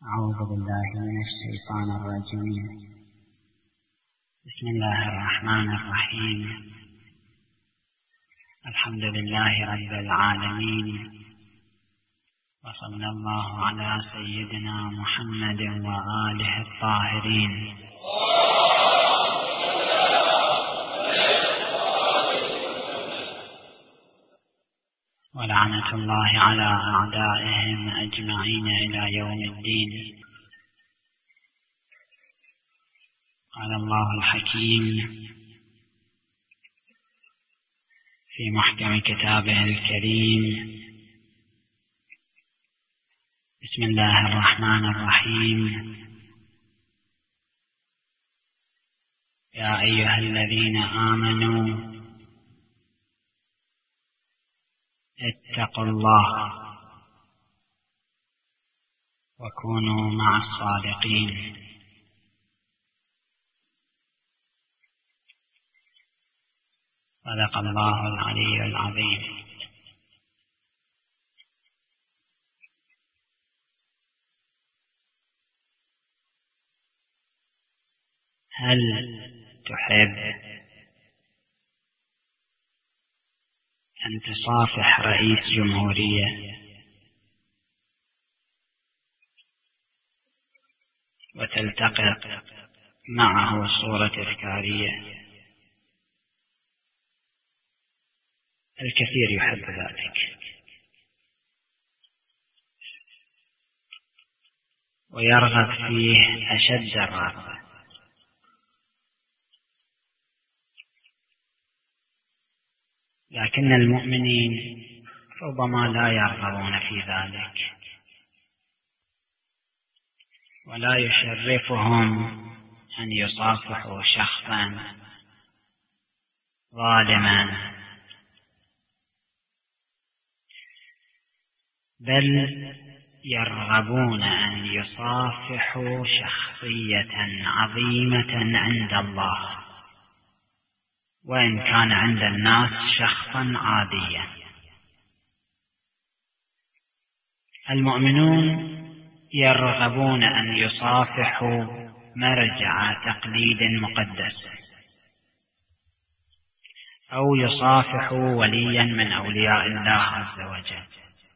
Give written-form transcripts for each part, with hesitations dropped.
أعوذ بالله من الشيطان الرجيم. بسم الله الرحمن الرحيم. الحمد لله رب العالمين، وصلى الله على سيدنا محمد وآله الطاهرين، ولعنة الله على أعدائهم أجمعين إلى يوم الدين. قال الله الحكيم في محكم كتابه الكريم: بسم الله الرحمن الرحيم. يا أيها الذين آمنوا اتقوا الله وكونوا مع الصادقين. صدق الله العلي العظيم. هل تحب أن تصافح رئيس جمهورية وتلتقط معه صورة تذكارية؟ الكثير يحب ذلك ويرغب فيه أشد الرغبة، لكن المؤمنين ربما لا يرغبون في ذلك، ولا يشرفهم أن يصافحوا شخصا ظالما، بل يرغبون أن يصافحوا شخصية عظيمة عند الله، وإن كان عند الناس شخصا عاديا. المؤمنون يرغبون أن يصافحوا مرجع تقليد مقدس، أو يصافحوا وليا من أولياء الله عز وجل،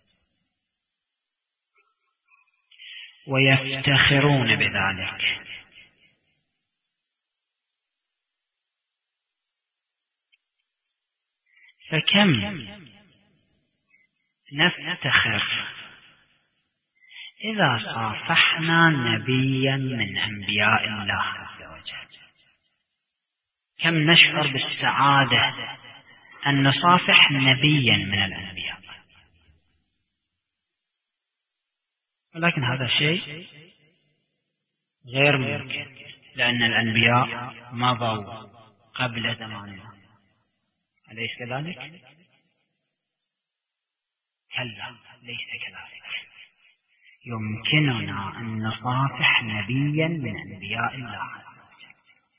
ويفتخرون بذلك. فكم نفتخر إذا صافحنا نبيا من أنبياء الله عز وجل، كم نشعر بالسعادة أن نصافح نبيا من الأنبياء. ولكن هذا شيء غير ممكن، لأن الأنبياء مضوا قبل زماننا، أليس كذلك؟ كلا، ليس كذلك. يمكننا أن نصافح نبيا من أنبياء الله عز وجل،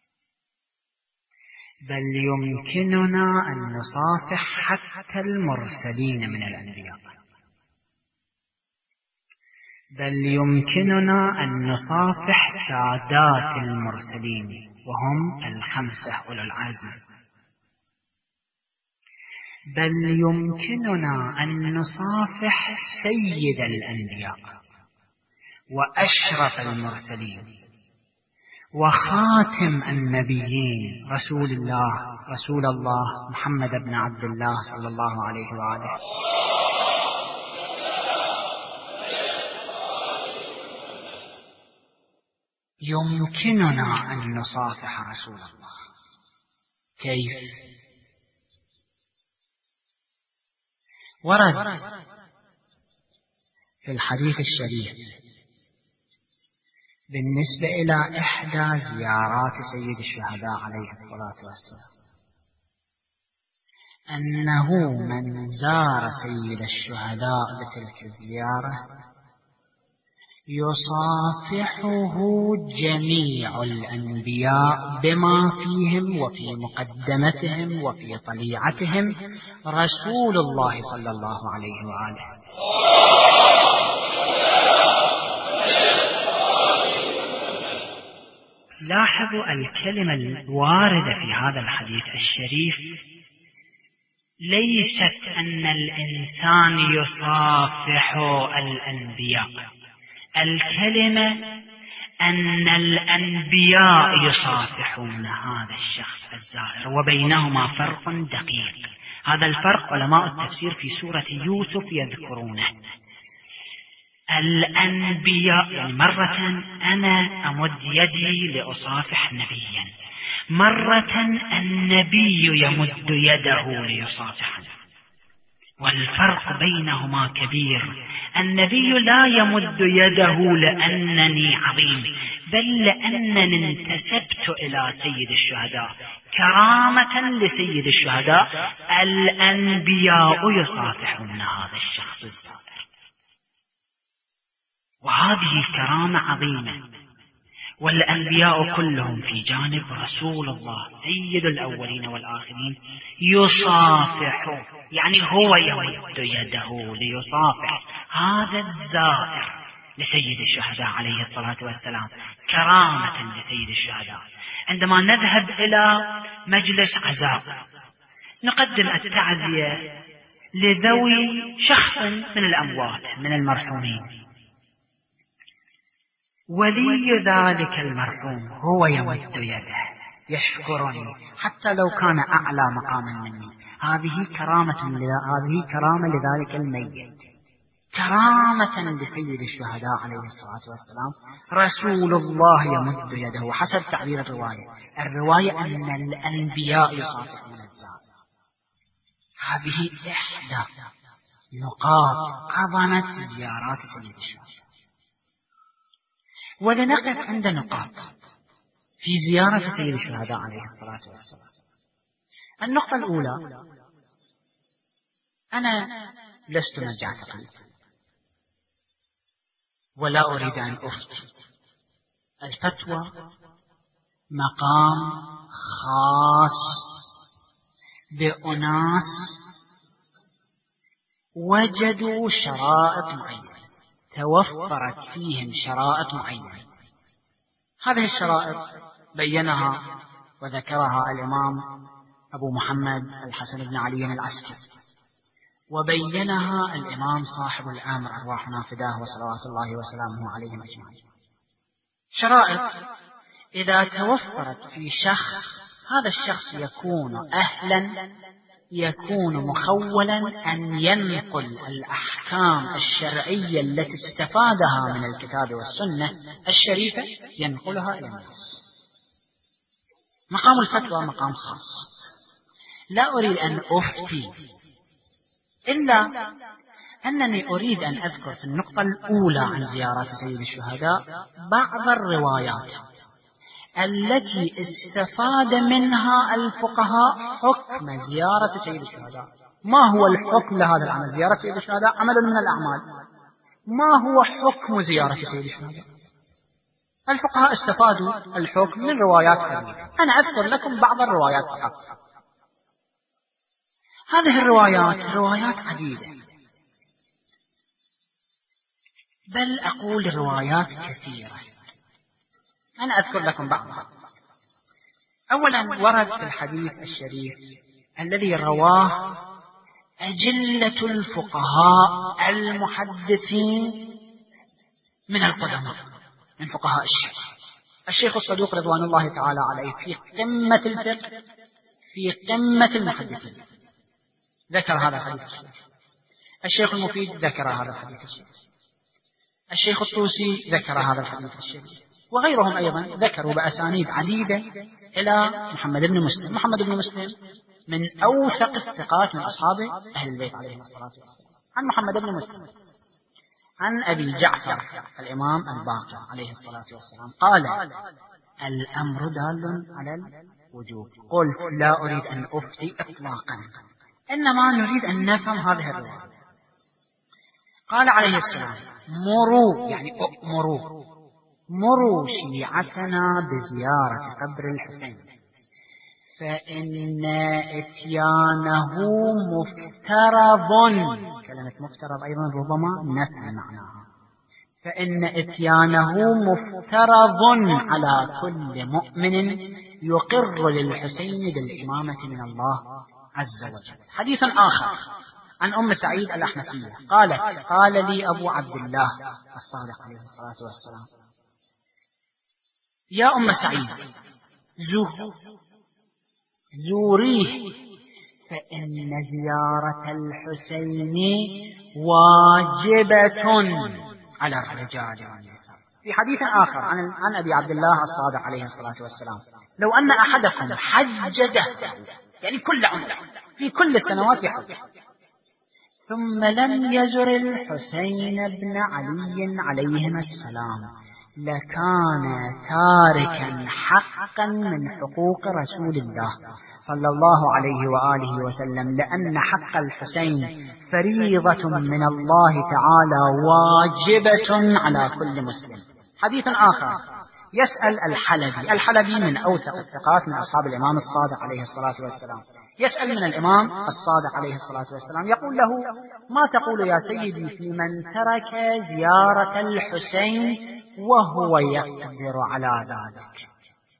بل يمكننا أن نصافح حتى المرسلين من الأنبياء، بل يمكننا أن نصافح سادات المرسلين وهم الخمسة أولو العزم، بل يمكننا أن نصافح سيد الأنبياء وأشرف المرسلين وخاتم النبيين رسول الله محمد بن عبد الله صلى الله عليه وآله. يمكننا أن نصافح رسول الله. كيف؟ ورد في الحديث الشريف بالنسبة إلى إحدى زيارات سيد الشهداء عليه الصلاة والسلام أنه من زار سيد الشهداء بتلك الزيارة يصافحه جميع الأنبياء بما فيهم وفي مقدمتهم وفي طليعتهم رسول الله صلى الله عليه وآله. لاحظوا الكلمة الواردة في هذا الحديث الشريف ليست أن الإنسان يصافح الأنبياء، الكلمة أن الأنبياء يصافحون هذا الشخص الزائر، وبينهما فرق دقيق. هذا الفرق علماء التفسير في سورة يوسف يذكرونه. الأنبياء يعني مرة أنا أمد يدي لأصافح نبيا، مرة النبي يمد يده ليصافحني، والفرق بينهما كبير. النبي لا يمد يده لأنني عظيم، بل لأنني انتسبت إلى سيد الشهداء كرامة لسيد الشهداء. الأنبياء يصافحون هذا الشخص الزائر، وهذه كرامة عظيمة. والأنبياء كلهم في جانب رسول الله سيد الأولين والآخرين يصافح، يعني هو يمد يده ليصافح هذا الزائر لسيد الشهداء عليه الصلاة والسلام كرامة لسيد الشهداء. عندما نذهب إلى مجلس عزاء نقدم التعزية لذوي شخص من الأموات من المرحومين، ولي ذلك المرحوم هو يمد يده يشكرني حتى لو كان أعلى مقاما مني. هذه كرامة لذلك الميت، كرامة لسيد الشهداء عليه الصلاة والسلام. رسول الله يمد يده حسب تعبير الرواية أن الأنبياء يصافحون الزائر. هذه إحدى نقاط عظمة زيارات سيد الشهداء. ولنقف عند نقاط في زيارة سيد الشهداء عليه الصلاة والسلام. النقطة الأولى، أنا لست مجعتقا ولا أريد أن أفتي. الفتوى مقام خاص بأناس وجدوا شرائط معينة، توفرت فيهم شرائط معينة. هذه الشرائط بينها وذكرها الإمام أبو محمد الحسن بن علي العسكري، وبينها الإمام صاحب الأمر أرواحنا فداه وصلوات الله وسلامه عليهم أجمعين. شرائط إذا توفرت في شخص، هذا الشخص يكون أهلا، يكون مخولا أن ينقل الأحكام الشرعية التي استفادها من الكتاب والسنة الشريفة، ينقلها إلى الناس. مقام الفتوى مقام خاص، لا أريد أن أفتي، إلا أنني أريد أن أذكر في النقطة الأولى عن زيارات سيد الشهداء بعض الروايات التي استفاد منها الفقهاء حكم زيارة سيد الشهداء. ما هو الحكم لهذا العمل؟ زيارة سيد الشهداء عمل من الأعمال. ما هو حكم زيارة سيد الشهداء؟ الفقهاء استفادوا الحكم من روايات عديدة، أنا أذكر لكم بعض الروايات فقط. هذه الروايات روايات عديدة، بل أقول روايات كثيرة، أنا أذكر لكم بعضها. أولا، ورد في الحديث الشريف الذي رواه أجلة الفقهاء المحدثين من القدماء، من فقهاء الشيخ الصدوق رضوان الله تعالى عليه في قمة الفقه، في قمة المحدثين، ذكر هذا الحديث الشريف. الشيخ المفيد ذكر هذا الحديث الشريف، الشيخ الطوسي ذكر هذا الحديث الشريف، وغيرهم أيضا ذكروا بأسانيد عديدة إلى محمد بن مسلم. محمد بن مسلم من أوثق الثقات من أصحاب أهل البيت عليهم الصلاة والسلام. عن محمد بن مسلم عن أبي جعفر الإمام الباقر عليه الصلاة والسلام قال: الأمر دال على الوجوب. قلت: لا أريد أن أفتي إطلاقا، إنما نريد أن نفهم هذه الرواية. قال عليه السلام: مروا، يعني مروا شيعتنا بزيارة قبر الحسين، فإن إتيانه مفترض. كلمة مفترض أيضا ربما نفع معناها، فإن إتيانه مفترض على كل مؤمن يقر للحسين بالإمامة من الله عز وجل. حديث آخر عن أم سعيد الأحمسية قالت: قال لي أبو عبد الله الصادق عليه الصلاة والسلام: يا أم سعيد، زوريه، فإن زيارة الحسين واجبة على الرجال والنساء. في حديث آخر عن أبي عبد الله الصادق عليه الصلاة والسلام: لو أن أحدكم حج دهره، يعني كل عمره في كل السنوات يحج، ثم لم يزر الحسين بن علي عليهما السلام، لكان تاركا حقا من حقوق رسول الله صلى الله عليه وآله وسلم، لأن حق الحسين فريضة من الله تعالى واجبة على كل مسلم. حديث آخر يسأل الحلبي من أوثق الثقات من أصحاب الإمام الصادق عليه الصلاة والسلام، يسأل من الإمام الصادق عليه الصلاة والسلام، يقول له: ما تقول يا سيدي في من ترك زيارة الحسين وهو يقدر على ذلك؟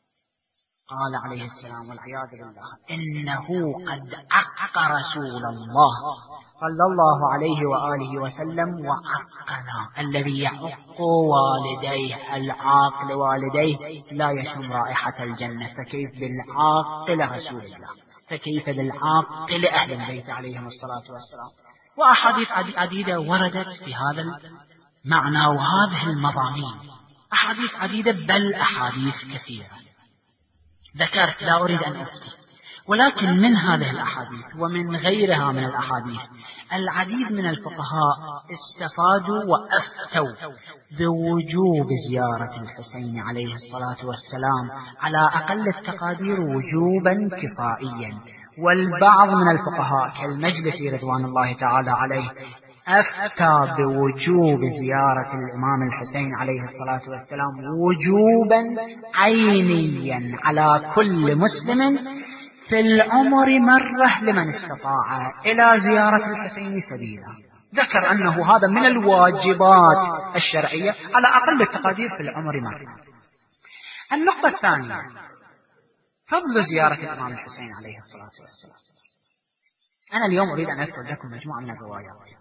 قال عليه السلام والعياذ بالله: إنه قد عق رسول الله صلى الله عليه وآله وسلم وعقنا. الذي يعق والديه، العاق لوالديه، لا يشم رائحة الجنة، فكيف بالعاق لرسول الله؟ فكيف بالعاق لأهل البيت عليهم الصلاة والسلام؟ وأحاديث عديدة وردت في هذا المعنى وهذه المضامين، أحاديث عديدة، بل أحاديث كثيرة. ذكرت لا أريد أن أفتي، ولكن من هذه الأحاديث ومن غيرها من الأحاديث العديد من الفقهاء استفادوا وأفتوا بوجوب زيارة الحسين عليه الصلاة والسلام على أقل التقادير وجوبا كفائيا. والبعض من الفقهاء كالمجلسي رضوان الله تعالى عليه أفتى بوجوب زيارة الإمام الحسين عليه الصلاة والسلام وجوبا عينيا على كل مسلم في العمر مرة لمن استطاع إلى زيارة الحسين سبيلا. ذكر أنه هذا من الواجبات الشرعية على أقل التقادير في العمر مرة. النقطة الثانية فضل زيارة الإمام الحسين عليه الصلاة والسلام. أنا اليوم أريد أن أذكر لكم مجموعة من الروايات.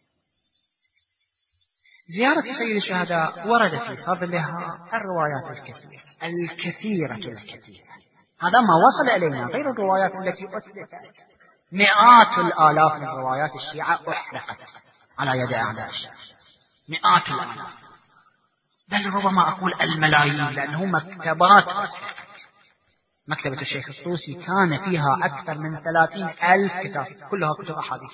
زيارة سيد الشهداء ورد في فضلها الروايات الكثيرة. هذا ما وصل إلينا، غير الروايات التي أثبتت. مئات الآلاف من روايات الشيعة أحرقت على يد أعداء الشيعة، مئات الآلاف، بل ربما أقول الملايين، لأنه مكتبات أحرقت. مكتبة الشيخ الطوسي كان فيها أكثر من 30,000 كتاب، كلها كتب أحاديث.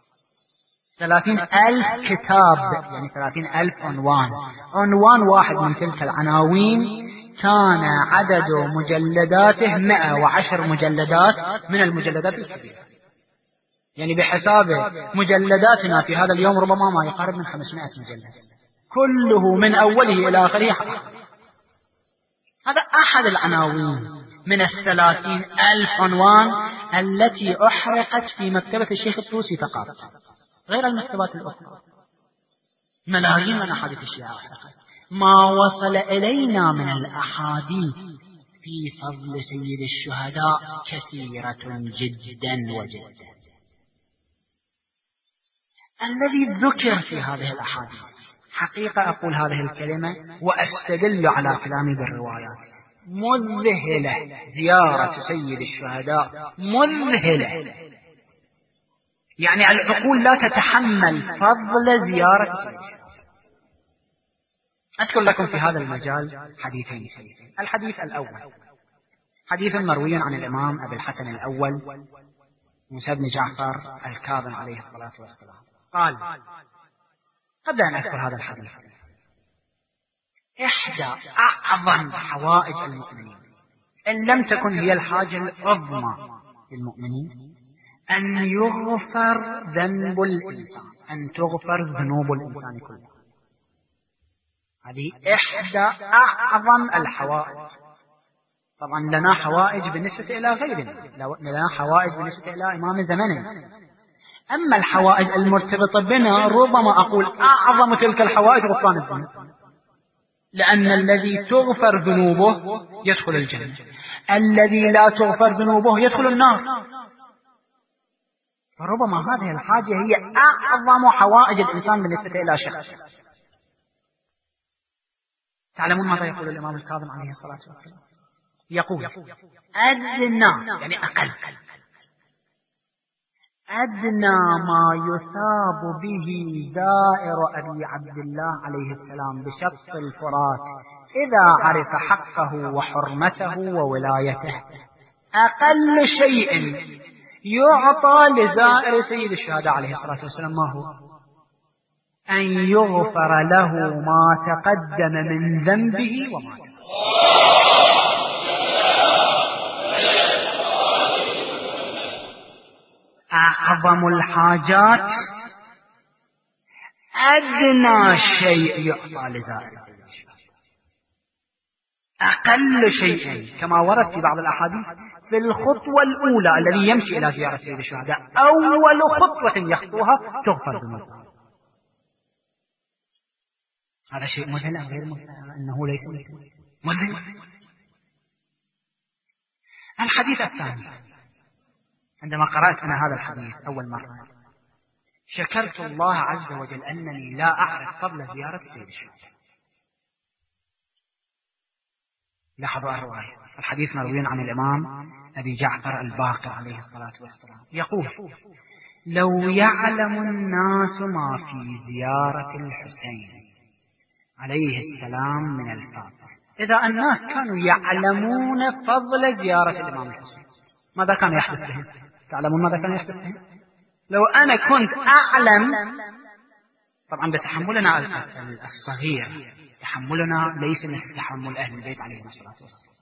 30,000 كتاب، يعني 30,000 عنوان واحد من تلك العناوين كان عدد مجلداته 110 مجلدات من المجلدات الكبيرة. يعني بحساب مجلداتنا في هذا اليوم ربما ما يقارب من 500 مجلد، كله من أوله إلى آخره. هذا أحد العناوين من 30,000 عنوان التي أحرقت في مكتبة الشيخ الطوسي فقط، غير المكتبات الأخرى. ملايين من أحاديث الشيعة أحرقت. ما وصل إلينا من الأحاديث في فضل سيد الشهداء كثيرة جدا وجدا. الذي ذكر في هذه الأحاديث، حقيقة أقول هذه الكلمة وأستدل على كلامي بالروايات، مذهلة. زيارة سيد الشهداء مذهلة، يعني العقول لا تتحمل فضل زيارة سيد الشهداء. أذكر لكم في هذا المجال حديثين. الحديث الأول حديث مروي عن الإمام أبي الحسن الأول موسى بن جعفر الكاظم عليه الصلاة والسلام قال، قبل أن أذكر هذا الحديث، إحدى أعظم حوائج المؤمنين، إن لم تكن هي الحاجة العظمى للمؤمنين، أن يغفر ذنب الإنسان، أن تغفر ذنوب الإنسان كلها. هذه إحدى أعظم الحوائج. طبعا لنا حوائج بالنسبة إلى غيرنا، لنا حوائج بالنسبة إلى إمام زمننا. أما الحوائج المرتبطة بنا ربما أقول أعظم تلك الحوائج غفران الذنوب، لأن الذي تغفر ذنوبه يدخل الجنة، الذي لا تغفر ذنوبه يدخل النار. فربما هذه الحاجة هي أعظم حوائج الإنسان بالنسبة إلى شخص. تعلمون ماذا يقول الإمام الكاظم عليه الصلاة والسلام؟ يقول أدنى، يعني أقل، أدنى ما يثاب به زائر أبي عبد الله عليه السلام بشق الفرات إذا عرف حقه وحرمته وولايته، أقل شيء يعطى لزائر سيد الشهداء عليه الصلاة والسلام ما هو؟ أن يغفر له ما تقدم من ذنبه وما تأخر. أعظم الحاجات أدنى شيء يعطى لزائر سيد الشهداء، أقل شيء كما ورد في بعض الأحاديث في الخطوة الأولى الذي يمشي إلى زيارة سيد الشهداء أول خطوة يخطوها تغفر ذنوبه. هذا شيء مذهل أو غير مذهل؟ أنه ليس مذهل. الحديث الثاني، عندما قرأت أنا هذا الحديث أول مرة شكرت الله عز وجل أنني لا أعرف قبل زيارة سيد الشهداء. لاحظوا الرواية، الحديث مروي عن الإمام أبي جعفر الباقر عليه الصلاة والسلام يقول: لو يعلم الناس ما في زيارة الحسين عليه السلام من الفضل، إذا الناس كانوا يعلمون فضل زيارة الإمام الحسين ماذا كان يحدث بهم؟ تعلمون ماذا كان يحدث بهم؟ لو أنا كنت أعلم، طبعا بتحملنا الصغير، تحملنا ليس مثل تحمل أهل البيت عليهم الصلاة والسلام،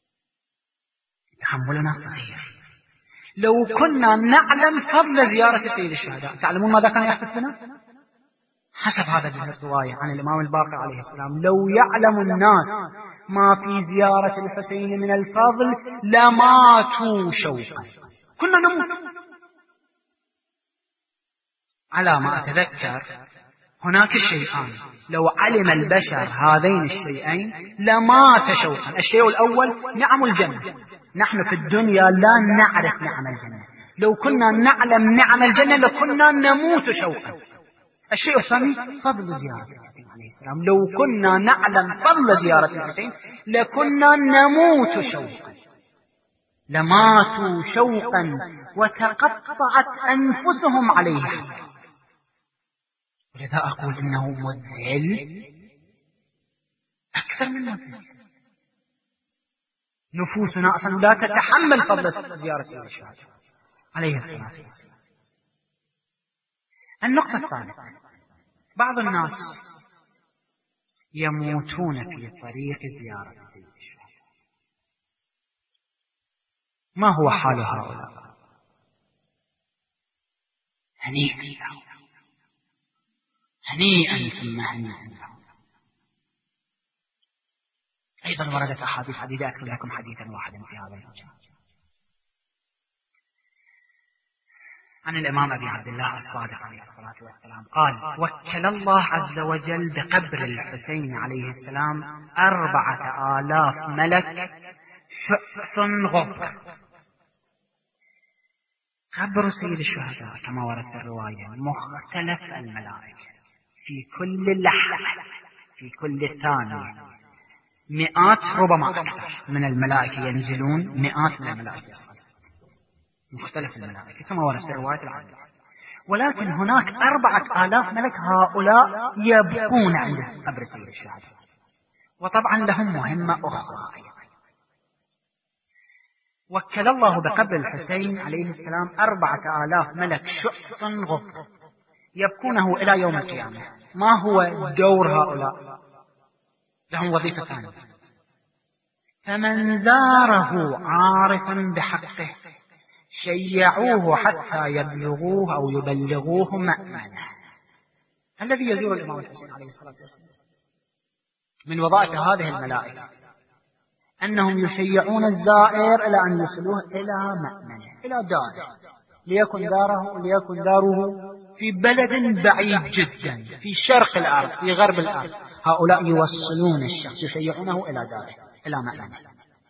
تحملنا صغير. لو كنا نعلم فضل زيارة سيد الشهداء تعلمون ماذا كان يحدث بنا؟ حسب هذا الرواية عن الإمام الباقر عليه السلام: لو يعلم الناس ما في زيارة الحسين من الفضل لماتوا شوقا، كنا نموت. على ما أتذكر هناك شيئان لو علم البشر هذين الشيئين لمات شوقا. الشيء الأول نعم الجنة، نحن في الدنيا لا نعرف نعم الجنة، لو كنا نعلم نعم الجنة لكنا نموت شوقا. الشيء الثاني فضل زيارة الحسين عليه السلام، لو كنا نعلم فضل زيارة الحسين لكنا نموت شوقا، لماتوا شوقا وتقطعت أنفسهم عليه حسرات. ولذا أقول إنه مذهل أكثر من مذهل. نفوسنا أصلا لا تتحمل فضل زيارة سيد الشهداء عليه الصلاة والسلام. النقطة الثالثة: بعض الناس يموتون في طريق زيارة سيد الشهداء. ما هو حال هؤلاء؟ هنيئا لهم، هنيئا ثم هنيئا لهم. أيضا وردت أحاديث عديدة، أذكر لكم حديثا واحدا في هذا المجال عن الإمام أبي عبد الله الصادق عليه الصلاة والسلام قال: وكل الله عز وجل بقبر الحسين عليه السلام 4000 ملك شؤس غبر. قبر سيد الشهداء كما ورد في الرواية مختلف الملائكة، في كل لحظة في كل ثانية مئات ربما أكثر من الملائكة ينزلون، مئات من الملائكة يصعدون، مختلف الملائكة كما ورد في رواية العدد. ولكن هناك 4000 ملك، هؤلاء يبقون عند قبر سيد الشهداء، وطبعا لهم مهمة أخرى. وكل الله بقبر الحسين عليه السلام 4000 ملك شؤس غبر يبقونه إلى يوم القيامة. ما هو دور هؤلاء؟ لهم وظيفة ثانية: فمن زاره عارفا بحقه شيعوه حتى يبلغوه أو يبلغوه مأمنه. الذي يزور الإمام الحسين عليه الصلاة والسلام من وظائف هذه الملائكة أنهم يشيعون الزائر إلى أن يصلوه إلى مأمنه، إلى داره، ليكن داره في بلد بعيد جدا، في شرق الأرض، في غرب الأرض. هؤلاء يوصلون الشخص، يشيعونه إلى داره، إلى مأمنه.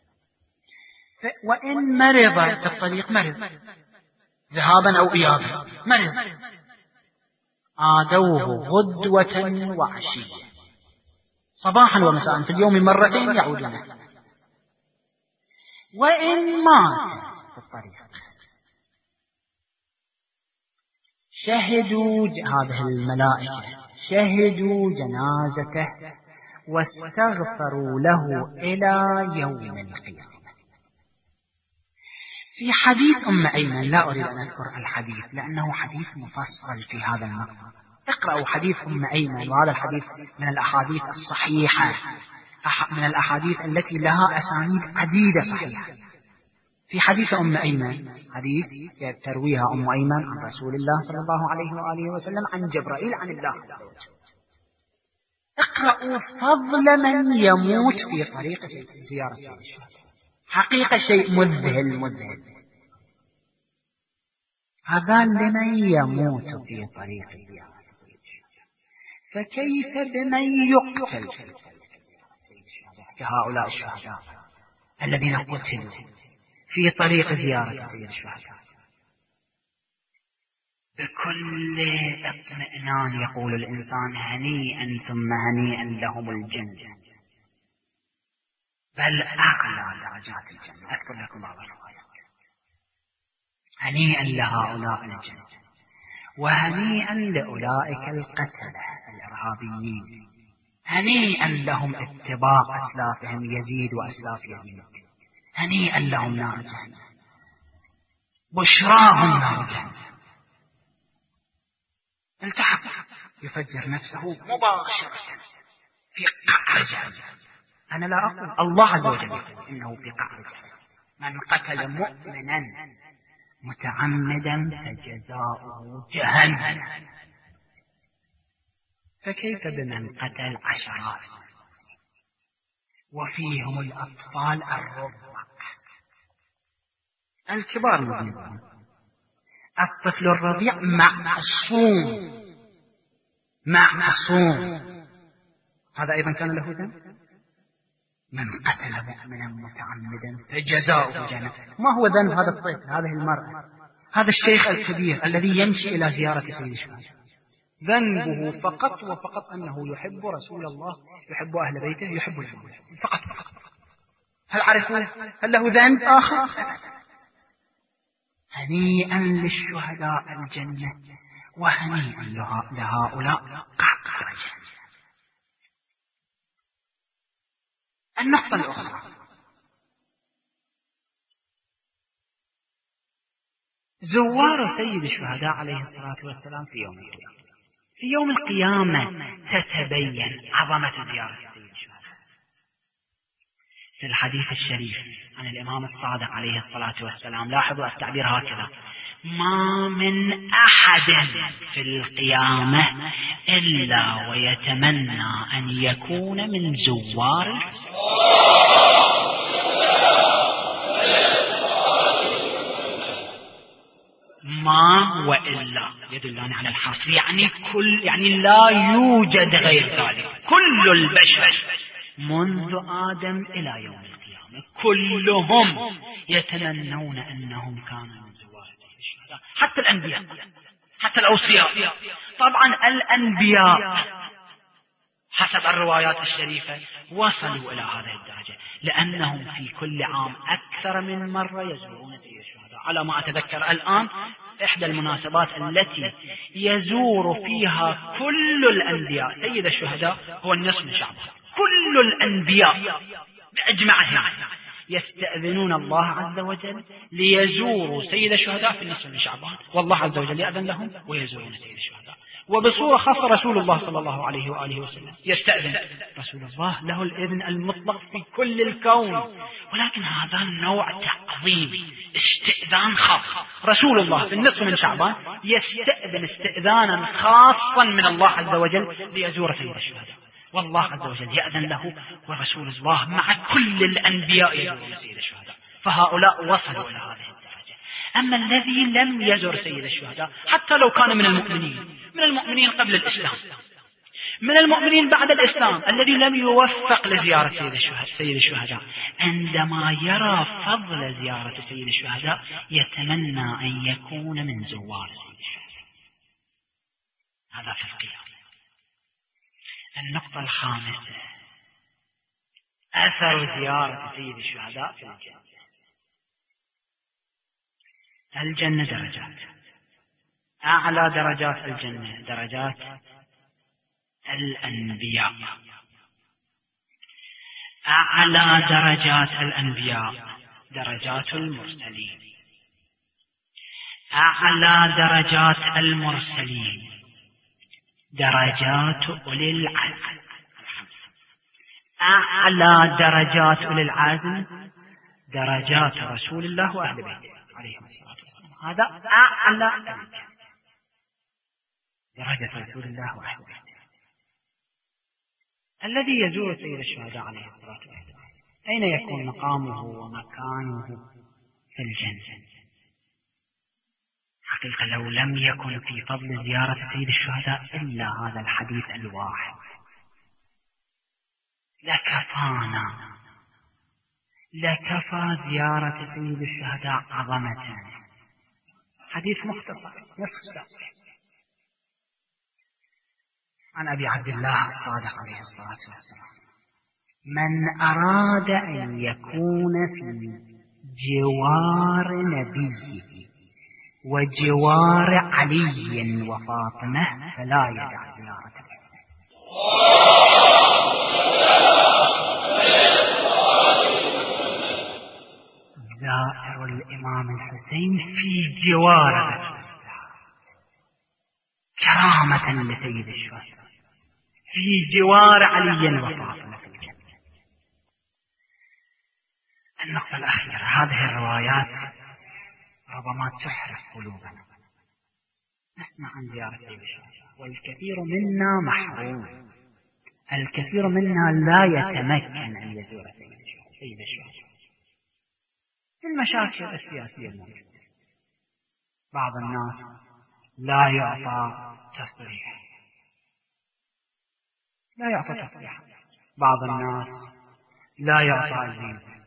وإن مرض في الطريق، مرض ذهابا أو إيابا، مرض، عادوه غدوة وعشية، صباحا ومساء، في اليوم مرتين يعودونه. وإن مات في الطريق شهدوا، هذه الملائكة شهدوا جنازته واستغفروا له إلى يوم القيامة. في حديث أم أيمن، لا أريد أن أذكر الحديث لأنه حديث مفصل في هذا المقام، اقرأوا حديث أم أيمن، وهذا الحديث من الأحاديث الصحيحة، من الأحاديث التي لها أسانيد عديدة صحيحة. في حديث أم أيمن، حديث ترويها أم أيمن عن رسول الله صلى الله عليه وآله وسلم عن جبرائيل عن الله عز وجل. اقرأوا فضل من يموت في طريق زيارة سيد الشهداء، حقيقة شيء مذهل. هذا لمن يموت في طريق زيارة سيد الشهداء، فكيف بمن يقتل في طريق زيارة سيد الشهداء كهؤلاء الشهداء الذين قتلوا في طريق زيارة سيد الشهداء. بكل اطمئنان يقول الإنسان هنيئا ثم هنيئا لهم الجنة، بل أعلى درجات الجنة. أذكر لكم بعض الروايات. هنيئا لهؤلاء الجنة، وهنيئا لأولئك القتلة الإرهابيين، هنيئا لهم اتباع أسلافهم يزيد وأسلاف يزيد، هنيئا لهم نار جهنم، بشراهم نار جهنم. التحق يفجر نفسه مباشرة في قعر جهنم. أنا لا أقول، الله عز وجل يقول إنه في قعر جهنم. من قتل مؤمنا متعمدا فجزاؤه جهنم. فكيف بمن قتل عشرات وفيهم الأطفال الرضع، الكبار منهم، الطفل الرضيع معصوم. هذا أيضا كان له ذنب. من قتل مؤمنا متعمدا فجزاؤه جهنم. ما هو ذنب هذا الطفل، هذه المرأة، هذا الشيخ الكبير الذي يمشي إلى زيارة سيد الشهداء؟ ذنبه فقط وفقط أنه يحب رسول الله، يحب أهل بيته، يحب الحب فقط. هل عرفوا؟ هل له ذنب آخر؟ هنيئا للشهداء الجنة، وهنيئا لهؤلاء قعقع الجنة. النقطة الأخرى، زوار سيد الشهداء عليه الصلاة والسلام في يوم القيامة، في يوم القيامة تتبين عظمة زيارة سيد الشهداء. في الحديث الشريف عن الإمام الصادق عليه الصلاة والسلام، لاحظوا التعبير هكذا: ما من أحد في القيامة إلا ويتمنى أن يكون من زوار الحسين. ما وإلا يدلان على الحصر، يعني لا يوجد غير ذلك. كل البشر منذ آدم إلى يوم القيامة كلهم يتمنون أنهم كانوا من زوار الشهداء، حتى الأنبياء، حتى الأوصياء. طبعا الأنبياء حسب الروايات الشريفة وصلوا إلى هذه الدرجة، لأنهم في كل عام أكثر من مرة يزورون سيد الشهداء. على ما أتذكر الآن، إحدى المناسبات التي يزور فيها كل الأنبياء سيد الشهداء هو النصف من شعبان. كل الأنبياء بأجمعهم يستأذنون الله عز وجل ليزوروا سيد الشهداء في النصف من شعبان، والله عز وجل يأذن لهم ويزورون سيد الشهداء. وبصورة خاصة رسول الله صلى الله عليه وآله وسلم يستأذن. رسول الله له الإذن المطلق في كل الكون، ولكن هذا نوع تعظيم، استئذان خاص. رسول الله في النصف من شعبان يستأذن استئذانا خاصا من الله عز وجل ليزور سيد الشهداء، والله عز وجل يأذن له، ورسول الله مع كل الأنبياء يزورون سيد الشهداء. فهؤلاء وصلوا إلى هذه الدرجة. أما الذي لم يزر سيد الشهداء حتى لو كان من المؤمنين قبل الإسلام، من المؤمنين بعد الإسلام، الذي لم يوفق لزيارة سيد الشهداء، عندما يرى فضل زيارة سيد الشهداء يتمنى أن يكون من زوار سيد الشهداء. هذا في القيام. النقطة الخامسة: أثر زيارة سيد الشهداء في الجنة. الجنة درجات، أعلى درجات الجنة درجات الأنبياء، أعلى درجات الأنبياء درجات المرسلين، أعلى درجات المرسلين درجات أولي العزم الخمسة، أعلى درجات أولي العزم درجات رسول الله وأهل بيته عليه الصلاة والسلام. هذا أعلى درجة رسول الله وأهل بيته. الذي يزور سيد الشهداء عليه الصلاة والسلام أين يكون مقامه ومكانه؟ في الجنة. حقيقة لو لم يكن في فضل زيارة سيد الشهداء إلا هذا الحديث الواحد لكفى زيارة سيد الشهداء عظمة. حديث مختصر نصف ساعة عن أبي عبد الله الصادق عليه الصلاة والسلام: من أراد أن يكون في جوار نبيه وجوار علي وفاطمة فلا يدع زيارة الحسين. زائر الإمام الحسين في جوار رسول الله كرامة لسيد الشهداء، في جوار علي وفاطمة في الجنة. النقطة الأخيرة: هذه الروايات ربما تحرق قلوبنا. نسمع عن زيارة سيد الشهداء والكثير منا محروم، الكثير منا لا يتمكن أن يزور سيد الشهداء. المشاكل السياسية الموجودة، بعض الناس لا يعطى تصريح، بعض الناس لا يعطى الفيزا،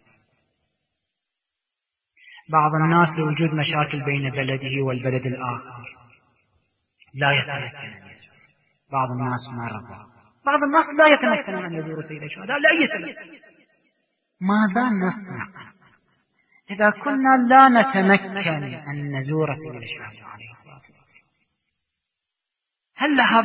بعض الناس لوجود مشاكل بين بلده والبلد الآخر لا يتمكن، بعض الناس مرضى، بعض الناس لا يتمكن أن يزوروا سيد الشهداء لأي سبب. ماذا نصنع إذا كنا لا نتمكن أن نزور سيد الشهداء عليه الصلاة والسلام؟ هل لها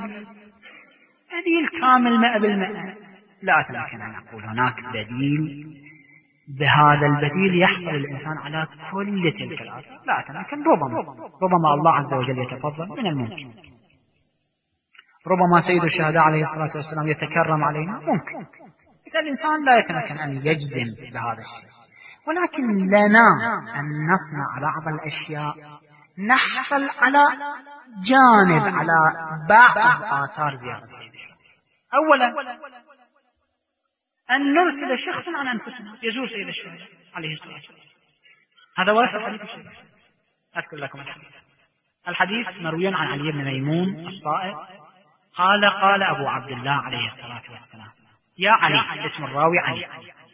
بديل كامل 100%؟ لا أتمكن أن أقول هناك بديل بهذا البديل يحصل الإنسان على كل تلك الآثار، لا أتمكن. ربما الله عز وجل يتفضل، من الممكن. ربما سيد الشهداء عليه الصلاة والسلام يتكرم علينا، ممكن. إذا الإنسان لا يتمكن أن يجزم بهذا الشيء، ولكن لنا أن نصنع بعض الأشياء نحصل على جانب، على بعض آثار زيارة سيد الشهداء. أولا أن نرسل شخصا عن أنفسنا يزور سيد الشهداء عليه الصلاة والسلام. هذا ورد في الحديث الشريف. أذكر لكم الحديث مروي عن علي بن ميمون الصائغ قال أبو عبد الله عليه الصلاة والسلام: يا علي، اسم الراوي علي،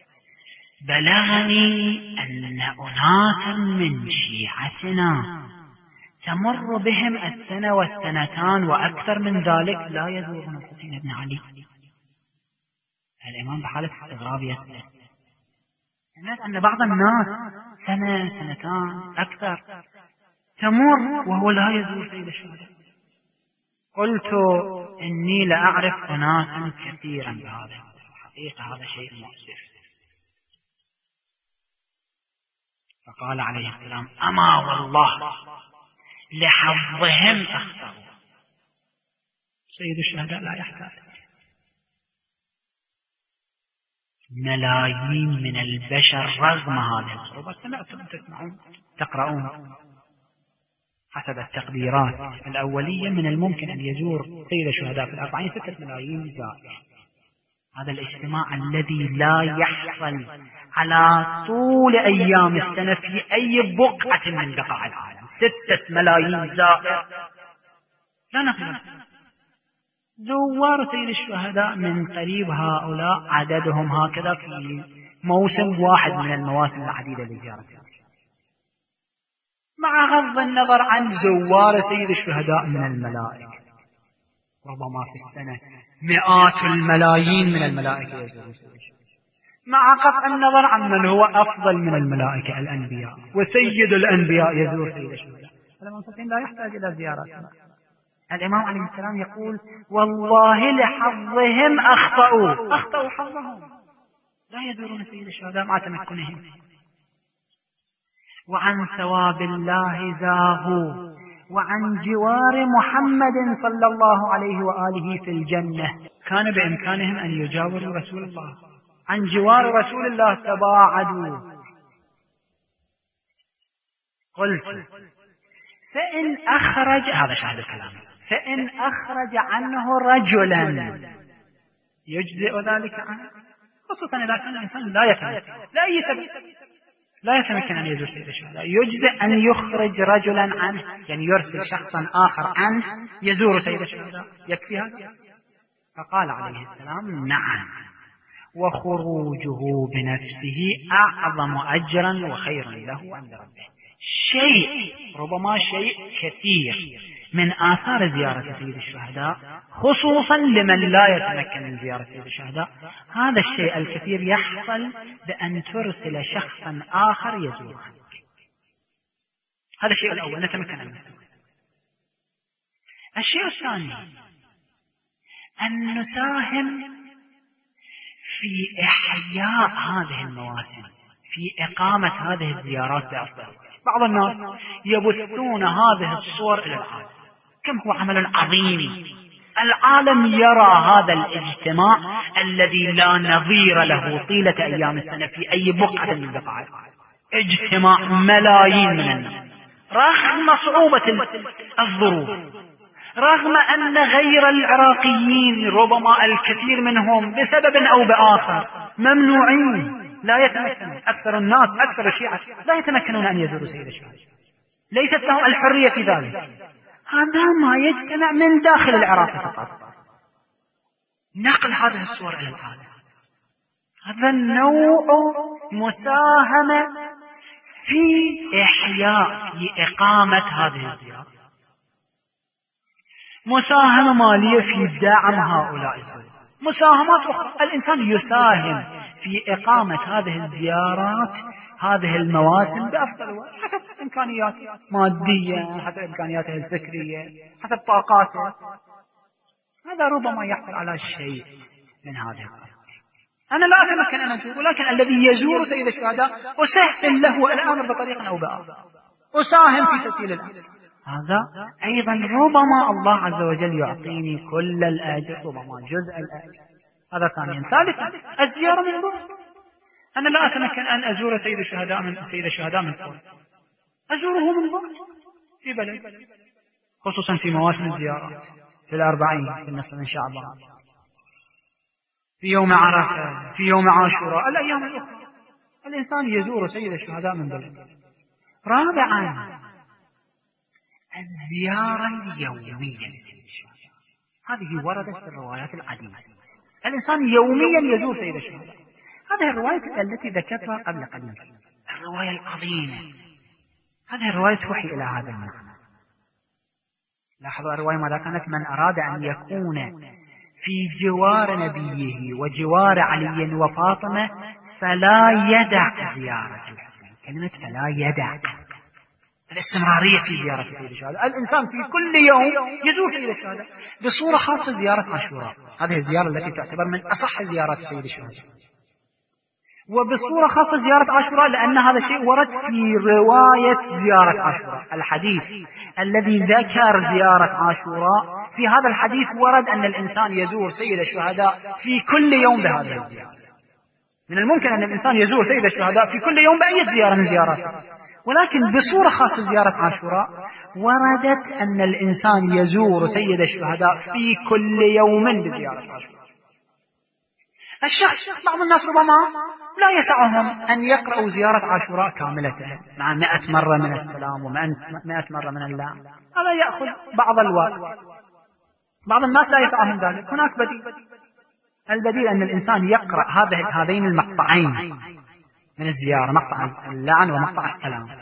بلغني أن أناسا من شيعتنا تمر بهم السنة والسنتان وأكثر من ذلك لا يزورون الحسين بن علي. الإمام بحالة استغراب يسأل: سمعت أن بعض الناس سنة سنتان أكثر تمر وهو لا يزور سيد الشهداء. قلت: إني لأعرف أناسا كثيرا بهذا السبب. حقيقة هذا شيء مؤسف. فقال عليه السلام: أما والله لحظهم أخطأوا. سيد الشهداء لا يحتاج. ملايين من البشر رغم هذه الصعوبة، سمعتم تسمعون تقرؤون، حسب التقديرات الأولية من الممكن أن يزور سيد الشهداء في 40 6 ملايين زائر. هذا الاجتماع الذي لا يحصل على طول أيام السنة في أي بقعة من بقاع العالم 6 ملايين زائر لا نقدر. زوار سيد الشهداء من قريب هؤلاء عددهم هكذا في موسم واحد من المواسم العديدة لزيارة سيد الشهداء، مع غض النظر عن زوار سيد الشهداء من الملائكة. ربما في السنة مئات الملايين من الملائكة يزورون سيد الشهداء، مع قطع النظر عن من هو أفضل من الملائكة الأنبياء وسيد الأنبياء يزور سيد الشهداء. الإمام الحسين لا يحتاج إلى زيارات. الإمام عليه السلام يقول والله لحظهم أخطأوا حظهم، لا يزورون سيد الشهداء مع تمكنهم. وعن ثواب الله زاغوا وعن جوار محمد صلى الله عليه وآله في الجنة كان بإمكانهم أن يجاوروا رسول الله، عن جوار رسول الله تباعدوا. قلت فإن أخرج، هذا شاهد الكلام، فإن أخرج عنه رجلا يجزئ ذلك عنه، خصوصا إذا كان الإنسان لا يتمكن لأي سبب لا يتمكن أن يزور سيد الشهداء، يجزئ أن يخرج رجلا عنه، يعني يرسل شخصا آخر عنه يزور سيد الشهداء، يكفي هذا؟ فقال عليه السلام نعم، وخروجه بنفسه أعظم أجرا وخيرا له عند ربه. شيء ربما شيء كثير من آثار زيارة سيد الشهداء، خصوصا لمن لا يتمكن من زيارة سيد الشهداء، هذا الشيء الكثير يحصل بأن ترسل شخصا آخر يزوره. هذا الشيء الأول نتمكن منه. الشيء الثاني أن نساهم في إحياء هذه المواسم، في إقامة هذه الزيارات بأفضل. بعض الناس يبثون هذه الصور إلى العالم، كم هو عمل عظيم. العالم يرى هذا الاجتماع الذي لا نظير له طيلة أيام السنة في أي بقعة من بقاع العالم، اجتماع ملايين من الناس رغم صعوبة الظروف، رغم أن غير العراقيين ربما الكثير منهم بسبب أو بآخر ممنوعين، لا يتمكنون. أكثر الناس، أكثر الشيعة لا يتمكنون أن يزوروا سيد الشهداء، ليست لهم الحرية في ذلك. هذا ما يجتمع من داخل العراق فقط. نقل هذه الصور إلى العالم، هذا النوع مساهمة في إحياء، في إقامة هذه الزيارة، مساهمة مالية في دعم هؤلاء الزيارات، مساهمات أخرى. الإنسان يساهم في إقامة هذه الزيارات، هذه المواسم بأفضل وجه حسب إمكانياته مادية، حسب إمكانياته الفكرية، حسب طاقاته. هذا ربما يحصل على شيء من هذه الأمور. أنا لا أتمكن أن أزور، ولكن الذي يزور سيد الشهداء أسهل له الأمر بطريقة أو بآخر، أساهم في تسهيل الأمر. هذا أيضا ربما الله عز وجل يعطيني كل الأجر، ربما جزء الأجر. هذا ثانيا. ثالثا الزيارة من بعد. أنا لا أتمكن أن أزور سيد الشهداء من فوق، أزوره من بعد في بلد، خصوصا في مواسم الزيارات، في 40، في النصف من شعبان، في يوم عرفة، في يوم عاشوراء، الأيام الأخرى الإنسان يزور سيد الشهداء من بلد. رابعا الزيارة اليومية لسيد الشهداء، هذه وردت في الروايات العديدة. الإنسان يوميا يزور سيد الشهداء. هذه الرواية التي ذكرتها قبل قليل، الرواية العظيمة، هذه الرواية توحي إلى هذا المعنى. لاحظوا الرواية ماذا كانت: من أراد أن يكون في جوار نبيه وجوار علي وفاطمة فلا يدع زيارة الحسين. كلمة فلا يدع، الاستمرارية في زيارة سيد الشهداء. الإنسان في كل يوم يزور سيد الشهداء، بصورة خاصة زيارة عاشوراء، هذه الزيارة التي تعتبر من أصح زيارات سيد الشهداء، وبصورة خاصة زيارة عاشوراء لأن هذا شيء ورد في رواية زيارة عاشوراء. الحديث الذي ذكر زيارة عاشوراء، في هذا الحديث ورد أن الإنسان يزور سيد الشهداء في كل يوم بهذه الزيارة. من الممكن أن الإنسان يزور سيد الشهداء في كل يوم بأي زيارة من زياراته، ولكن بصورة خاصة زيارة عاشوراء وردت أن الإنسان يزور سيد الشهداء في كل يوم بزيارة عاشوراء. الشخص بعض الناس ربما لا يسعهم أن يقرأوا زيارة عاشوراء كاملة مع 100 مرة من السلام و100 مرة من اللام، هذا يأخذ بعض الوقت. بعض الناس لا يسعهم ذلك. هناك بديل. البديل أن الإنسان يقرأ هذين المقطعين من الزيارة، مقطع اللعن ومقطع السلام،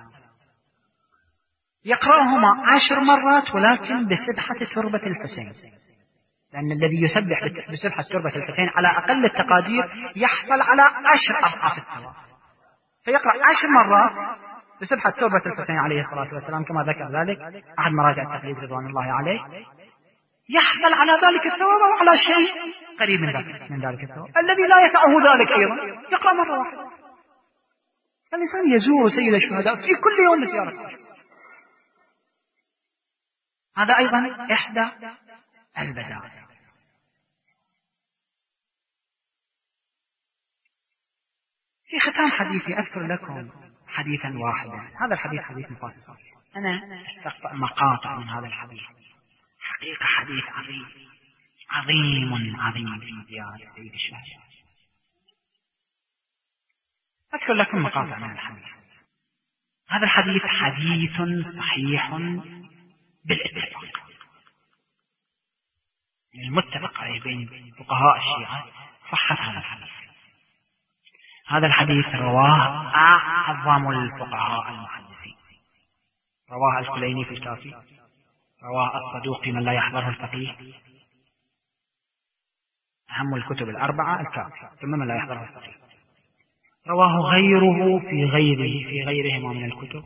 يقرأهما 10 مرات ولكن بسبحة تربة الحسين، لأن الذي يسبح بسبحة تربة الحسين على أقل التقادير يحصل على 10 أضعاف الثواب. فيقرأ 10 مرات بسبحة تربة الحسين عليه الصلاة والسلام كما ذكر ذلك أحد مراجع التقليد رضوان الله عليه، يحصل على ذلك الثواب أو على شيء قريب من ذلك الثواب. الذي لا يسعه ذلك أيضا يقرأ مرة واحدة. الإنسان يزور سيد الشهداء في كل يوم بزيارة، هذا أيضا إحدى البدائل. في ختام حديثي أذكر لكم حديثا واحدا. هذا الحديث حديث مفصل، أنا أستقطع مقاطع من هذا الحديث. حقيقة حديث عظيم في زيارة سيد الشهداء. أذكر لكم مقاطع من الحديث. هذا الحديث حديث صحيح بالاتفاق، المتفق عليه بين فقهاء الشيعة صحة هذا الحديث. هذا الحديث رواه أعظم الفقهاء المحدثين، رواه الكليني في الكافي، رواه الصدوقي من لا يحضره الفقيه، أهم الكتب الأربعة الكافي ثم من لا يحضره الفقيه، رواه غيره في غيرهما من الكتب.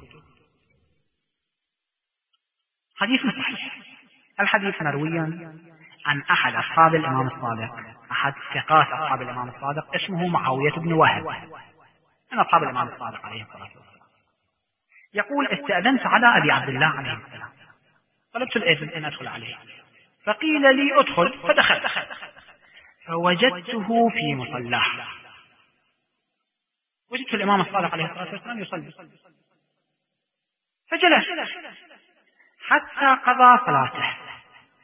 حديث صحيح. الحديث مروي عن أحد أصحاب الإمام الصادق، أحد ثقات أصحاب الإمام الصادق، اسمه معاوية بن وهب، من أصحاب الإمام الصادق عليه الصلاة والسلام. يقول: استأذنت على أبي عبد الله عليه السلام، طلبت الإذن أن أدخل عليه، فقيل لي أدخل، فدخلت، فوجدته في مصلاه، وجدت الإمام الصادق عليه الصلاة والسلام يصلي، فجلس حتى قضى صلاته،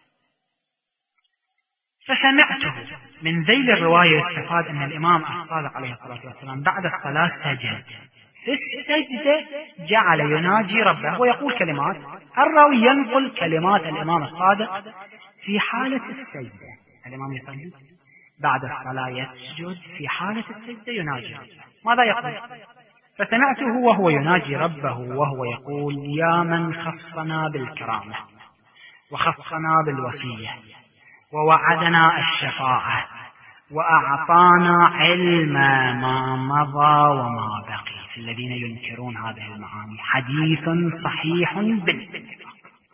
فسمعته. من ذيل الرواية يستفاد أن الإمام الصادق عليه الصلاة والسلام بعد الصلاة سجد، في السجدة جعل يناجي ربه ويقول كلمات. الراوي ينقل كلمات الإمام الصادق في حالة السجدة. الإمام يصلي بعد الصلاة يسجد، في حالة السجدة يناجي ربه. ماذا يقول؟ فسمعته وهو يناجي ربه وهو يقول: يا من خصنا بالكرامة وخصنا بالوصية ووعدنا الشفاعة وأعطانا علم ما مضى وما بقي، في الذين ينكرون هذه المعاني. حديث صحيح بالاتفاق.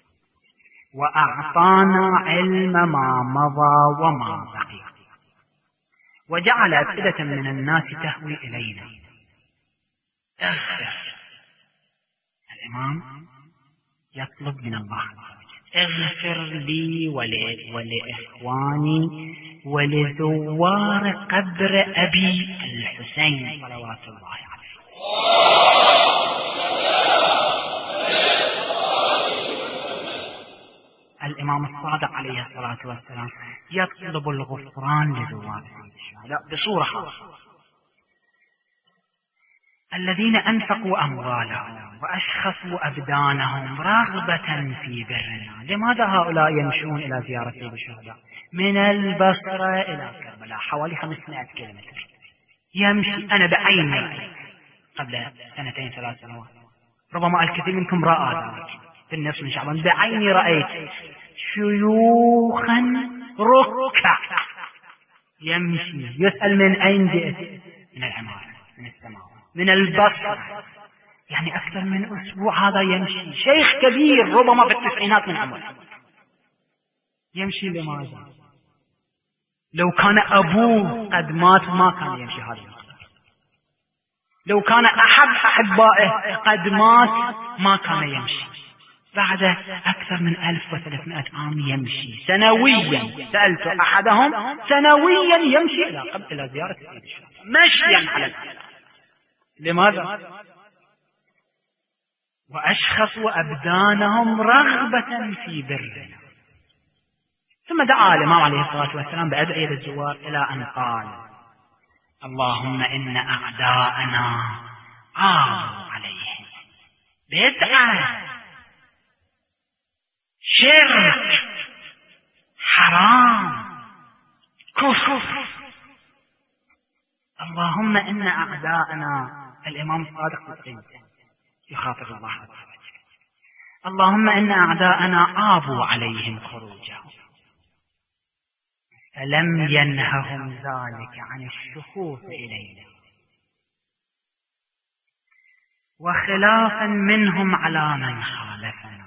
وأعطانا علم ما مضى وما بقي، وجعل أفئدة من الناس تهوي إلينا. اغفر. الإمام يطلب من الله عز وجل: اغفر لي ولإخواني ولزوار قبر أبي الحسين صلوات الله عليه. الإمام الصادق عليه الصلاة والسلام يطلب الغفران لزوار سيد الشهداء بصورة خاصة. الذين أنفقوا أموالهم وأشخصوا أبدانهم رغبة في برنا. لماذا هؤلاء يمشون إلى زيارة سيد الشهداء؟ من البصرة إلى كربلاء حوالي 500 كيلومتر يمشي. أنا بعيني رأيت قبل 2-3 سنوات، ربما الكثير منكم رأى ذلك في النصف من شعبان، بعيني رأيت شيوخا ركع يمشي، يسأل من أين جئت؟ من العمارة، من السماء، من البصر، يعني أكثر من أسبوع هذا يمشي. شيخ كبير ربما في التسعينات من عمره يمشي. لماذا؟ لو كان أبوه قد مات ما كان يمشي هذا المقدار. لو كان أحبائه قد مات ما كان يمشي. بعد أكثر من 1300 عام يمشي سنويا. سألت أحدهم سنويا يمشي إلى زيارة سيد الشهداء مشيا على الأقل. لماذا؟ وأشخصوا أبدانهم رغبة في برنا. ثم دعا الإمام عليه الصلاة والسلام بأدعية الزوار إلى أن قال: اللهم إن أعداءنا عاضوا عليهم بدعة، شرك، حرام، كفر. اللهم إن أعداءنا، الإمام الصادق بالسيد يخاطب الله عز وجل، اللهم إن أعداءنا آبوا عليهم خروجهم فلم ينههم ذلك عن الشخوص إلينا، وخلافا منهم على من خالفنا،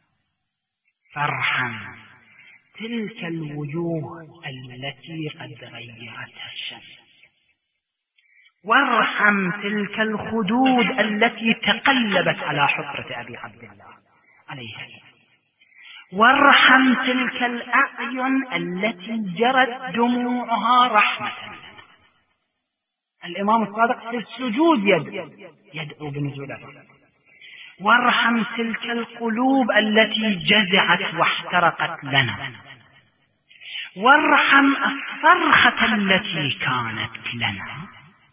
فارحم تلك الوجوه التي قد غيرتها الشمس، وارحم تلك الخدود التي تقلبت على حفرة أبي عبد الله عليه السلام، وارحم تلك الأعين التي جرت دموعها رحمة لنا. الإمام الصادق في السجود يدعو بنزول الرحمة. وارحم تلك القلوب التي جزعت واحترقت لنا، وارحم الصرخة التي كانت لنا.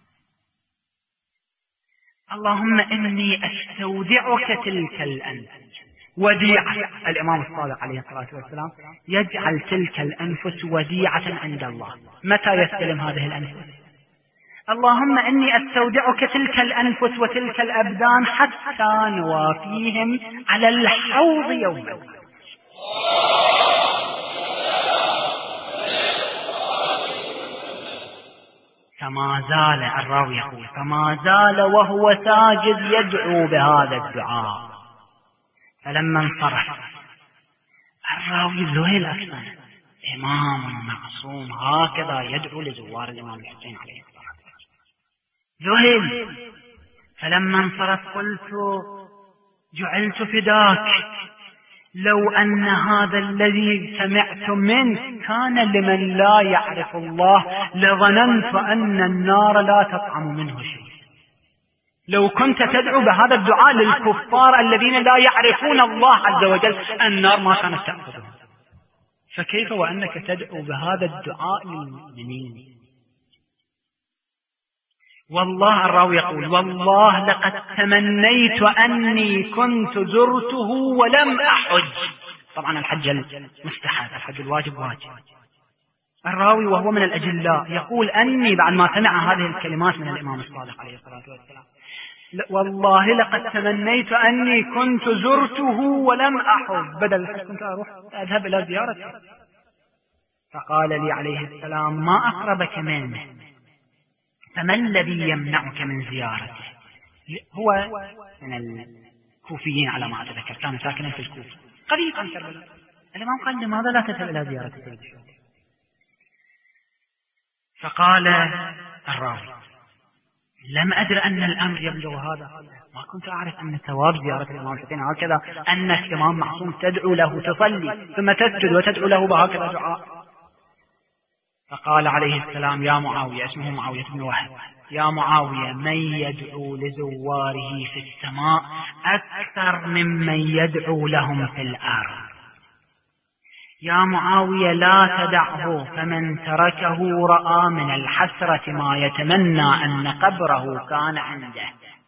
اللهم إني أستودعك تلك الأنفس وديعة. الإمام الصادق عليه الصلاة والسلام يجعل تلك الأنفس وديعة عند الله. متى يستلم هذه الأنفس؟ اللهم إني أستودعك تلك الأنفس وتلك الأبدان حتى نوافيهم على الحوض يوما. فما زال الراوي يقول فما زال وهو ساجد يدعو بهذا الدعاء، فلما انصرف الراوي ذهل أصلا، إمام معصوم هكذا يدعو لزوار الإمام الحسين عليه الصلاة والسلام، ذهل. فلما انصرف قلت جعلت فداك، لو أن هذا الذي سمعت منه كان لمن لا يعرف الله لظننت أن النار لا تطعم منه شيء. لو كنت تدعو بهذا الدعاء للكفار الذين لا يعرفون الله عز وجل النار ما كانت تأخذهم، فكيف وأنك تدعو بهذا الدعاء للمؤمنين؟ والله الراوي يقول والله لقد تمنيت أني كنت زرته ولم أحج. طبعا الحج المستحب، الحج الواجب واجب. الراوي وهو من الأجلاء يقول أني بعد ما سمع هذه الكلمات من الإمام الصادق عليه الصلاة والسلام والله لقد تمنيت أني كنت زرته ولم أحج، بدل الحج كنت أذهب إلى زيارته. فقال لي عليه السلام ما أقربك منه، فما الذي يمنعك من زيارته؟ هو من الكوفيين على ما أتذكر، كان ساكنا في الكوفة قريب عن كربلاء. الإمام قال لماذا لا تذهب إلى زيارة سيد الشهداء؟ فقال الراوي لم أدر أن الأمر يبلغ هذا، ما كنت أعرف أن ثواب زيارة الإمام الحسين هكذا، أنك إمام معصوم تدعو له، تصلي ثم تسجد وتدعو له بهكذا دعاء. فقال عليه السلام يا معاوية، اسمه معاوية بن وهب، يا معاوية من يدعو لزواره في السماء أكثر ممن يدعو لهم في الأرض. يا معاوية لا تدعه، فمن تركه رأى من الحسرة ما يتمنى أن قبره كان عنده.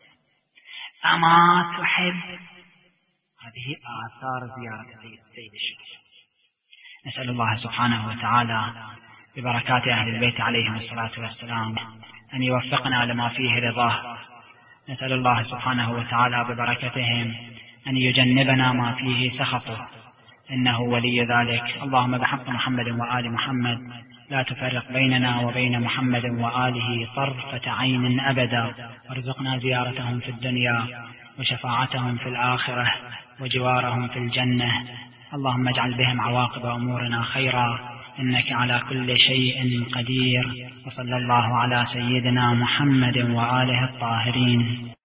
أما تحب؟ هذه آثار زيارة سيد الشهداء. نسأل الله سبحانه وتعالى ببركات أهل البيت عليهم الصلاة والسلام أن يوفقنا لما فيه رضاه. نسأل الله سبحانه وتعالى ببركتهم أن يجنبنا ما فيه سخطه، إنه ولي ذلك. اللهم بحق محمد وآل محمد لا تفرق بيننا وبين محمد وآله طرفة عين أبدا، وارزقنا زيارتهم في الدنيا وشفاعتهم في الآخرة وجوارهم في الجنة. اللهم اجعل بهم عواقب أمورنا خيرا، إنك على كل شيء قدير. وصلى الله على سيدنا محمد وآله الطاهرين.